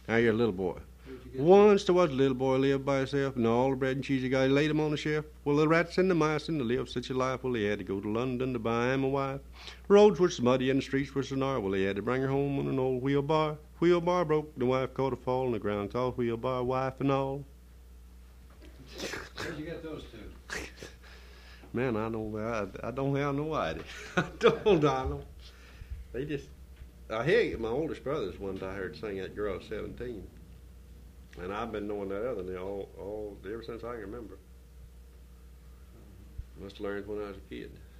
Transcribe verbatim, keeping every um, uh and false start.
Now you're a little boy. Once there was a little boy lived by himself, and all the bread and cheese he got, he laid him on the shelf. Well, the rats and the mice and the live such a life. Well, he had to go to London to buy him a wife. The roads were so muddy and the streets were so narrow. Well, he had to bring her home on an old wheelbar. Wheelbar broke, the wife caught a fall, and the ground called wheelbar, wife and all. Where'd you get those two? Man, I don't, I, I don't have no idea. I don't, I don't. They just, I hear my oldest brother's one that I heard sing that girl at seventeen. And I've been knowing that other than all, all, ever since I can remember. Must have learned when I was a kid.